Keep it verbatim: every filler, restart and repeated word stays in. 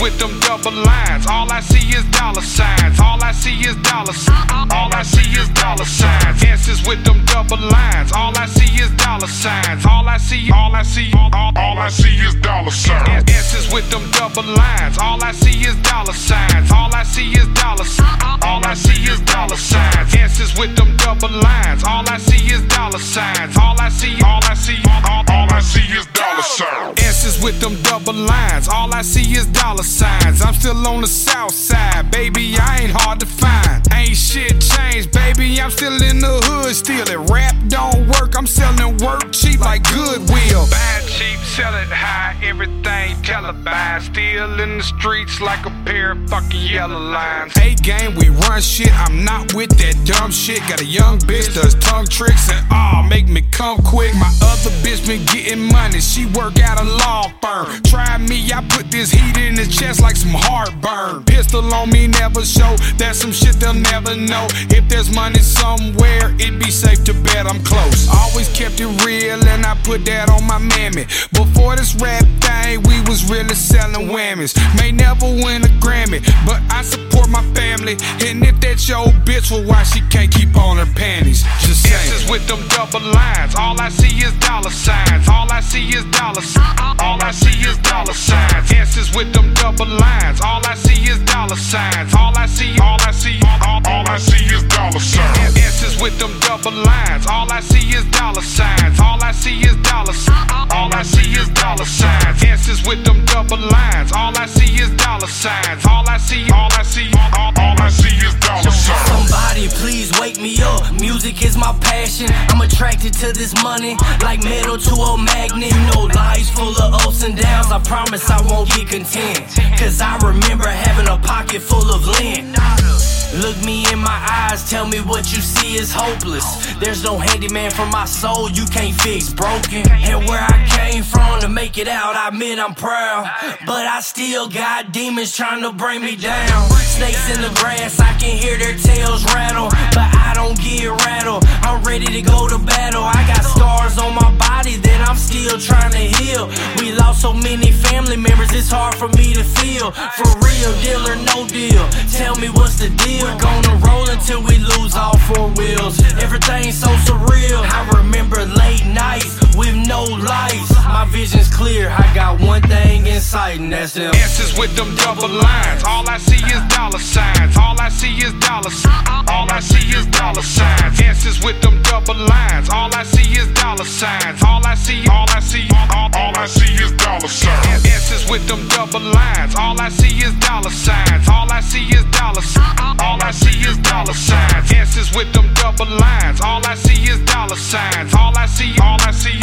with them double lines. All I see is dollar signs. All I see is dollar signs. All I see is dollar signs. Answers with them double lines. All I see is dollar signs. All I see, all I see, all, all, all I see is dollar signs. Answers with them double lines. All I see is dollar signs. All I see is dollar signs. All I see is dollar signs. Answers with them double lines. All I see is dollar signs. All I see, all I see, all, all, all I see is dollar signs. Answers with them double lines. All I see is dollar signs. I'm still on the south side, baby. I ain't hard to find. Ain't shit changed, baby. I'm still in the hood, stealing. Rap don't work. I'm selling work cheap like Goodwill. Buy it cheap, sell it high. Everything televised. Still in the streets like a pair of fucking yellow lines. A game, we run shit. I'm not with that dumb shit. Got a young bitch does tongue tricks and all make me come quick. My other bitch been getting money. She work at a law firm. Try me, I put this heat in the chest like some heartburn. Pistol on me never show. That's some shit they'll never know. If there's money somewhere, it'd be safe to bet I'm close. Always kept it real and I put that on my mammy. Before this rap thing, we was really selling whammies. May never win a Grammy, but I support my family. And if that's your bitch, well, why she can't keep on her panties? Just saying. Answers with them double lines. All I see is dollar signs. All I see is dollar signs. All I see is dollar signs. Answers with them double lines. All I see is dollar signs. All I see, all I see, all, all I see is dollar signs. Answers with them double lines. All I see is dollar signs. All I see is dollar signs. All I see is dollar signs. Answers with them double lines. All I see is dollar signs. All I see, all I see, all, all I see is dollar signs. Somebody please wake me up. Music is my passion. I'm attracted to this money like metal to a magnet. No lies full of ups and downs. I promise I won't get content. Cause I remember having a pocket full of lint. Look me in my eyes, tell me what you see is hopeless. There's no handyman for my soul, you can't fix broken. And where I came from to make it out, I admit I'm proud. But I still got demons trying to bring me down. Snakes in the grass, I can hear their tails rattle. But I don't get rattled, I'm ready to go to battle. I got scars on my body that I'm still trying to heal. We lost so many family members, it's hard for me to feel. For real, deal or no deal, tell me what's the deal. We're gonna roll until we lose all four wheels. Everything's so surreal. I remember late nights with no lights. My vision's clear, I got one thing in sight, and that's them. Answers with them double lines. All I see is dollar signs. All I see is dollar signs. All I see is dollar signs. Answers with them double lines. All I see is dollar signs. All I see, all I see, all, all I see is dollar signs. Answers with them double lines. All I see is dollar signs. All I see is dollar signs. All I see is dollar signs. Answers with them double lines. All I see is dollar signs. All I see, all I see.